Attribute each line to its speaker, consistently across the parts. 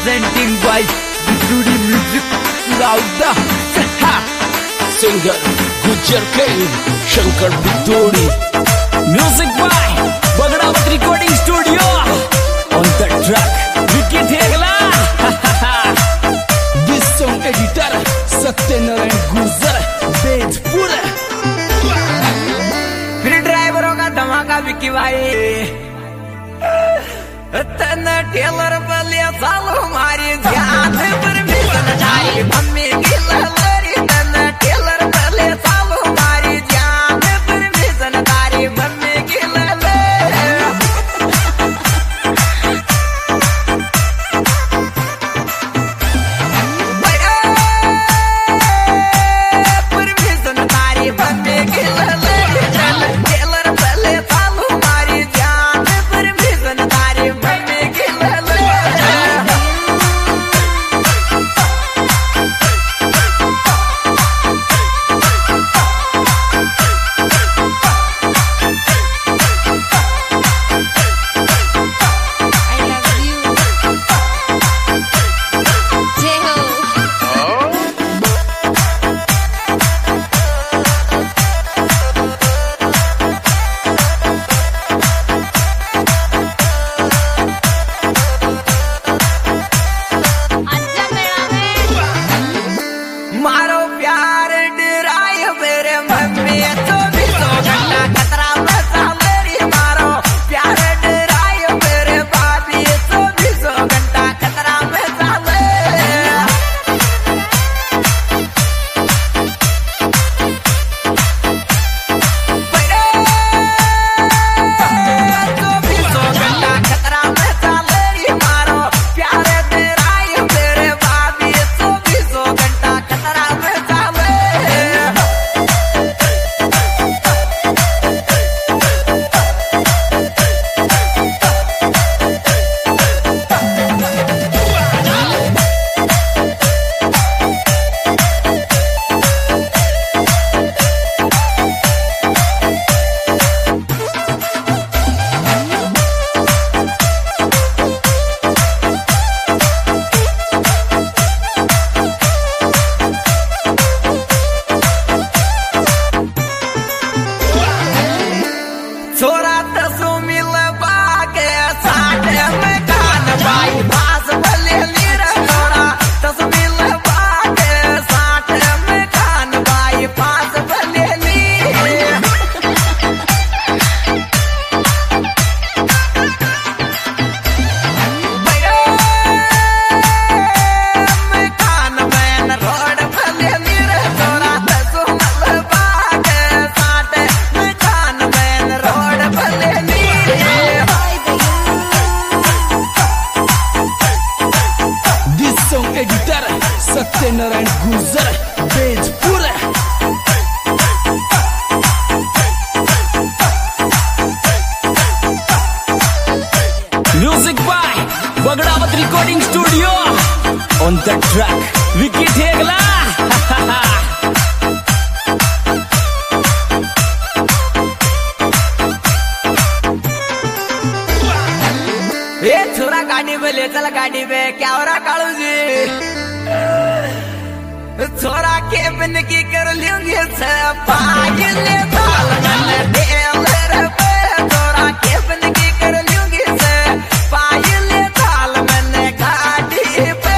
Speaker 1: presenting by Duty Music Lauda
Speaker 2: Singer Gujar King Shankar Biduri.
Speaker 1: Music by Bagdavat Recording Studio. On the track Vicky Thegla.
Speaker 2: This song editor Satyanarayan Gujar Bejpur.
Speaker 1: फिर ड्राइवरों का धमाका विक्की भाई तना teller बले सालो हमारी ध्यान पर भी जाए मम्मी की लहरी तना टेलर बले सालो हमारी ध्यान पर भी जनदारी मम्मी की
Speaker 2: Satyanarayan Gujar Bejpur.
Speaker 1: Music by Bagdavat Recording Studio. On the track Vicky Thegla. ये छोरा गाड़ी पे ले चल गाड़ी पे क्या हो रहा कालू जी छोरा के बिन की कर लूंगी पागले ताल मन टेलर पे छोरा के बिन की कर लूंगी पागले ताल मन गाड़ी पे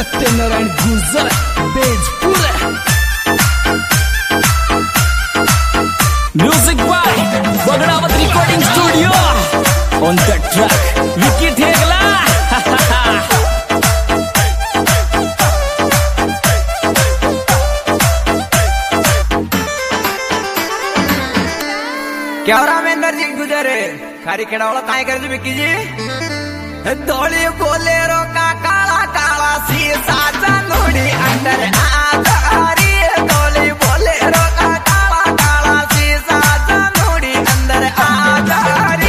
Speaker 2: Satyanarayan Gujar Bejpur. Music by Bagdawat recording studio. On the track Vicky Thegla.
Speaker 1: क्या हो रहा महेंद्र जी गुजरे खारी खेड़ा वाला काय कर विक्की जी। दौड़ी बोलेरो का काला काला शीशा जानोड़ी अंदर आधारी। दौड़ी बोलेरो का काला काला शीशा जानोड़ी अंदर आधारी।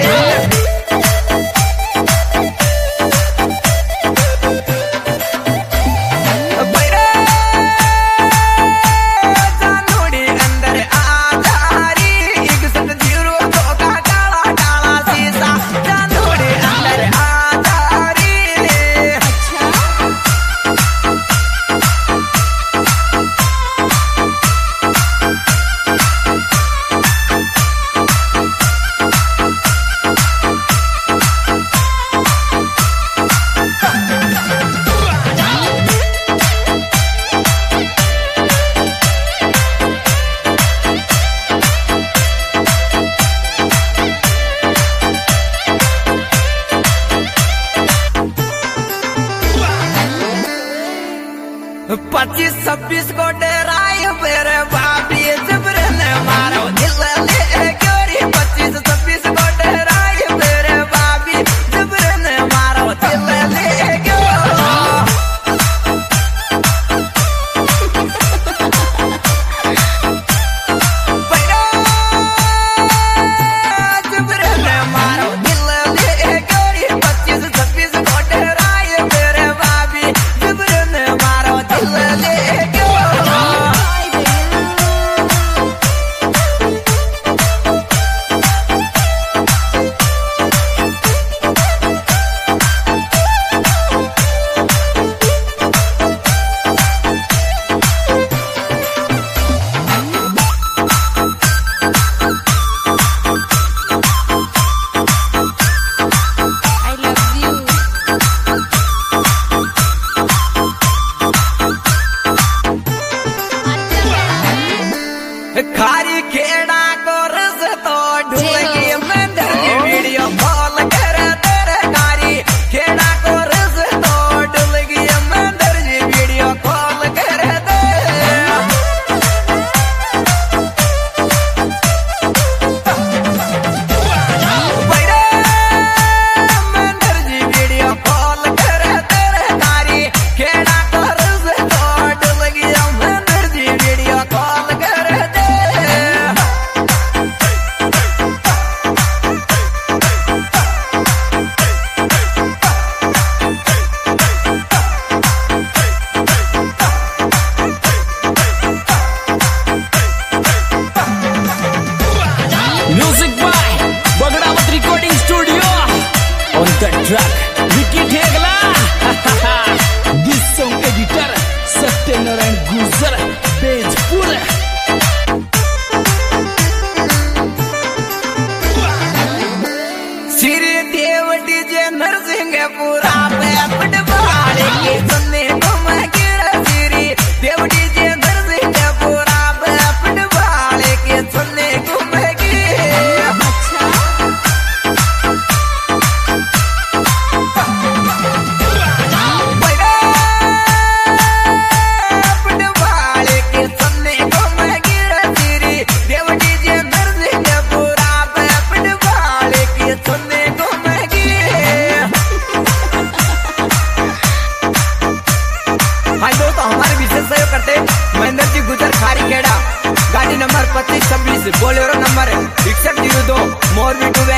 Speaker 1: पच्चीस 26 को डराए मेरे बाबी जबरे ने मारो दिल ले गोरी। 25 26 को डराए मेरे बाबी जबरे ने मारो दिल ले गो। जबरे ने मारो दिल ले गोरी। 25 26 को डराए मेरे बाबी जबरे ने मारो दिल ले गो। खारी खेड़ा को रस तो ढूंढी मंदिर की वीडियो कॉल कर तेरे। खारी खेड़ा को रस तो ढूंढी मंदिर की वीडियो कॉल कर दे। मंदिर की वीडियो कॉल कर तेरे। खारी खेड़ा को रस तो ढूंढी मंदिर की वीडियो कॉल कर दे।
Speaker 2: Music by Bagdawat recording studio. On the track Vicky Thegla. This song editor Satyanarayan Gujar Bejpur.
Speaker 1: Shri Dev DJ Narsinghpura पे पटवाले के सुनने को मैं गिरा। श्री देव डीजे नरसिंहपुरा पे पटवाले के सुनने को मैं गिरा। पटवाले के सुनने को मैं गिरा। श्री देव डीजे नरसिंहपुरा पे पटवाले के सुनने को मैं गिरा। भाई दोस्तों हमारे विशेष सहयोग करते महेंद्र जी गुजर खारी खेड़ा। गाड़ी number 25 26 Bolero number 6102 Morbi two